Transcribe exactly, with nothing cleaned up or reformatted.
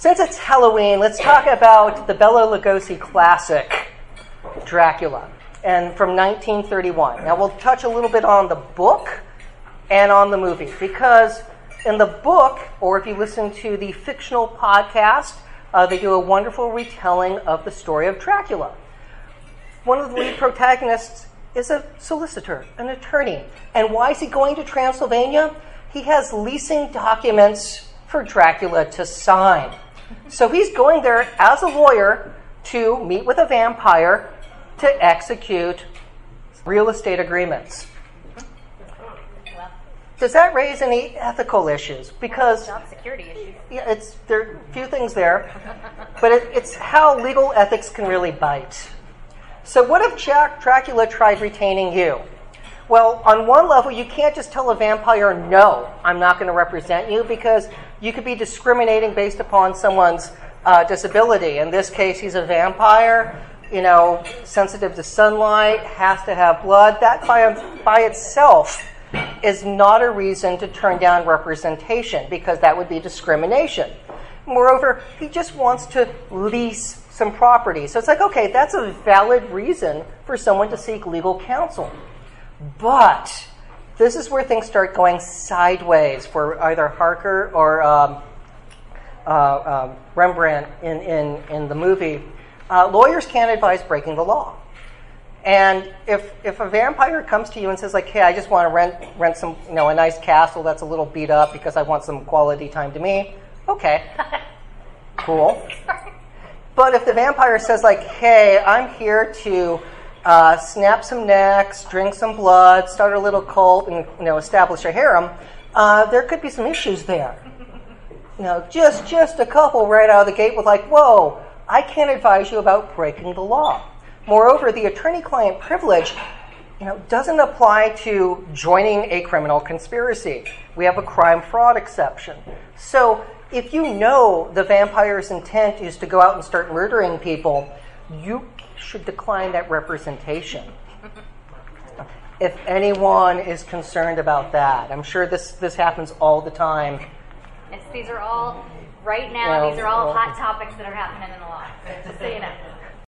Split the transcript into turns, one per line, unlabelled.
since it's Halloween, let's talk about the Bela Lugosi classic, Dracula, and from nineteen thirty-one. Now, we'll touch a little bit on the book and on the movie, because in the book, or if you listen to the fictional podcast, uh, they do a wonderful retelling of the story of Dracula. One of the lead protagonists is a solicitor, an attorney. And why is he going to Transylvania? He has leasing documents for Dracula to sign. So he's going there as a lawyer to meet with a vampire to execute real estate agreements. Does that raise any ethical issues? Because
job security issues.
Yeah, it's there are a few things there, but it, it's how legal ethics can really bite. So what if Jack Dracula tried retaining you? Well, on one level, you can't just tell a vampire, no, I'm not going to represent you, because you could be discriminating based upon someone's uh, disability. In this case, he's a vampire, you know, sensitive to sunlight, has to have blood. That by, by itself is not a reason to turn down representation, because that would be discrimination. Moreover, he just wants to lease some property. So it's like, okay, that's a valid reason for someone to seek legal counsel. But this is where things start going sideways for either Harker or um, uh, um, Rembrandt in, in, in the movie. Uh, lawyers can't advise breaking the law. And if if a vampire comes to you and says, like, hey, I just want to rent rent some, you know, a nice castle that's a little beat up because I want some quality time to me, okay, cool. But if the vampire says, like, hey, I'm here to uh, snap some necks, drink some blood, start a little cult, and, you know, establish a harem, uh, there could be some issues there. You know, just just a couple right out of the gate with, like, whoa, I can't advise you about breaking the law. Moreover, the attorney-client privilege, you know, doesn't apply to joining a criminal conspiracy. We have a crime-fraud exception. So if you know the vampire's intent is to go out and start murdering people, you should decline that representation. If anyone is concerned about that, I'm sure this, this happens all the time.
Yes, these are all, right now,
Well,
these are all
well,
hot topics that are happening in the law, just so you know.